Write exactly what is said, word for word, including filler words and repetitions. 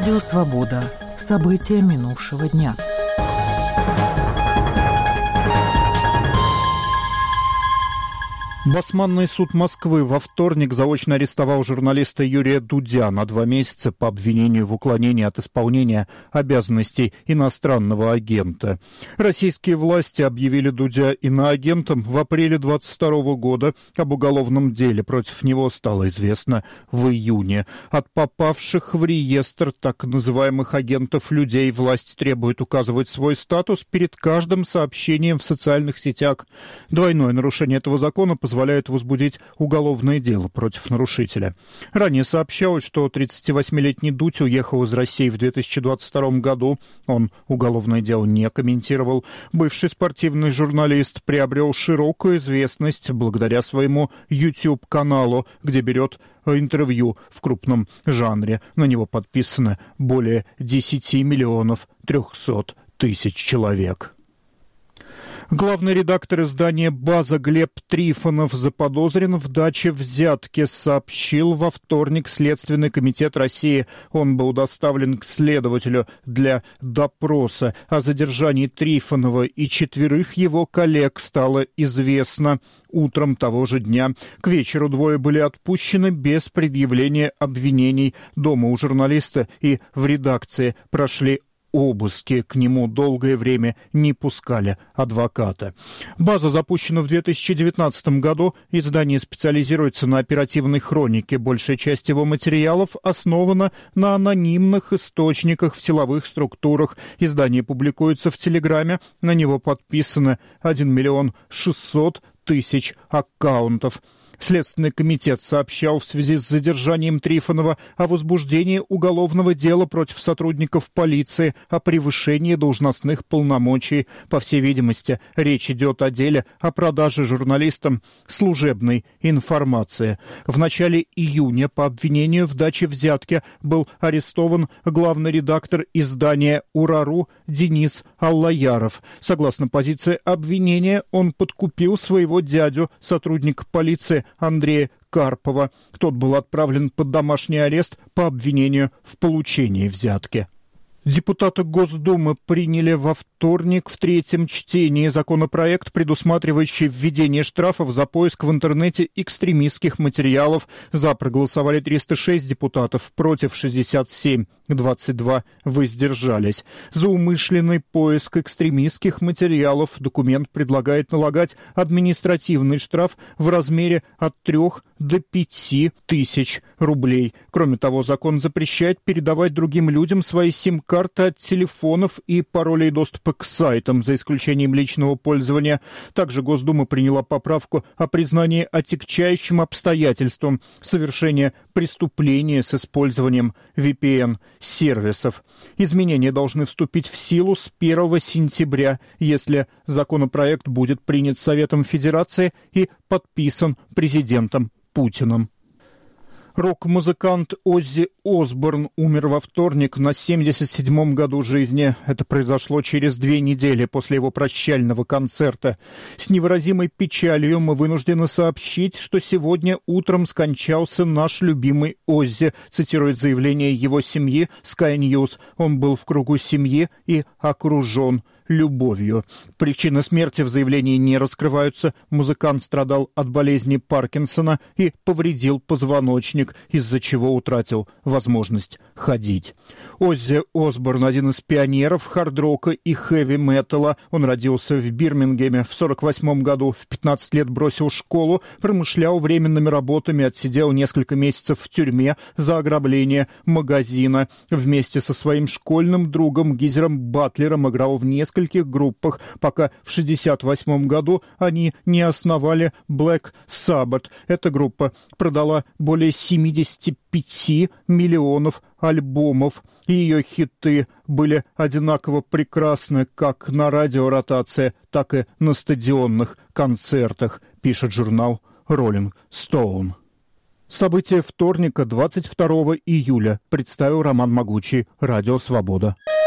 Радио «Свобода». События минувшего дня. Басманный суд Москвы во вторник заочно арестовал журналиста Юрия Дудя на два месяца по обвинению в уклонении от исполнения обязанностей иностранного агента. Российские власти объявили Дудя иноагентом в апреле двадцать второго года. Об уголовном деле против него стало известно в июне. От попавших в реестр так называемых агентов людей власть требует указывать свой статус перед каждым сообщением в социальных сетях. Двойное нарушение этого закона позволяет возбудить уголовное дело против нарушителя. Ранее сообщалось, что тридцативосьмилетний Дудь уехал из России в две тысячи двадцать втором году. Он уголовное дело не комментировал. Бывший спортивный журналист приобрел широкую известность благодаря своему YouTube-каналу, где берет интервью в крупном жанре. На него подписано более десяти миллионов трехсот тысяч человек. Главный редактор издания «База» Глеб Трифонов заподозрен в даче взятки, сообщил во вторник Следственный комитет России. Он был доставлен к следователю для допроса. О задержании Трифонова и четверых его коллег стало известно утром того же дня. К вечеру двое были отпущены без предъявления обвинений. Дома у журналиста и в редакции прошли обыски. К нему долгое время не пускали адвоката. «База» запущена в две тысячи девятнадцатом году. Издание специализируется на оперативной хронике. Большая часть его материалов основана на анонимных источниках в силовых структурах. Издание публикуется в Телеграме. На него подписано один миллион шестьсот тысяч аккаунтов. Следственный комитет сообщал в связи с задержанием Трифонова о возбуждении уголовного дела против сотрудников полиции о превышении должностных полномочий. По всей видимости, речь идет о деле о продаже журналистам служебной информации. В начале июня по обвинению в даче взятки был арестован главный редактор издания «Ура.ру» Денис Аллаяров. Согласно позиции обвинения, он подкупил своего дядю, сотрудника полиции Андрея Карпова. Тот был отправлен под домашний арест по обвинению в получении взятки. Депутаты Госдумы приняли во вторник в третьем чтении законопроект, предусматривающий введение штрафов за поиск в интернете экстремистских материалов. За проголосовали триста шесть депутатов, против шестьдесят семь, двадцать два воздержались. За умышленный поиск экстремистских материалов документ предлагает налагать административный штраф в размере от трех до пяти тысяч рублей. Кроме того, закон запрещает передавать другим людям свои сим-карты от телефонов и паролей доступа к сайтам, за исключением личного пользования. Также Госдума приняла поправку о признании отягчающим обстоятельством совершения преступления с использованием ви пи эн-сервисов. Изменения должны вступить в силу с первого сентября, если законопроект будет принят Советом Федерации и подписан президентом Путиным. Рок-музыкант Оззи Осборн умер во вторник на семьдесят седьмом году жизни. Это произошло через две недели после его прощального концерта. С невыразимой печалью мы вынуждены сообщить, что сегодня утром скончался наш любимый Оззи, цитирует заявление его семьи Sky News. Он был в кругу семьи и окружен любовью. Причины смерти в заявлении не раскрываются. Музыкант страдал от болезни Паркинсона и повредил позвоночник, из-за чего утратил возможность ходить. Оззи Осборн — один из пионеров хард-рока и хэви-металла. Он родился в Бирмингеме в сорок восьмом году. В пятнадцать лет бросил школу, промышлял временными работами, отсидел несколько месяцев в тюрьме за ограбление магазина. Вместе со своим школьным другом Гизером Батлером играл в нескольких группах, пока в шестьдесят восьмом году они не основали Black Sabbath. Эта группа продала более семидесяти пяти миллионов альбомов, и ее хиты были одинаково прекрасны как на радиоротации, так и на стадионных концертах, пишет журнал Rolling Stone. События вторника, двадцать второго июля, представил Роман Могучий, Радио Свобода.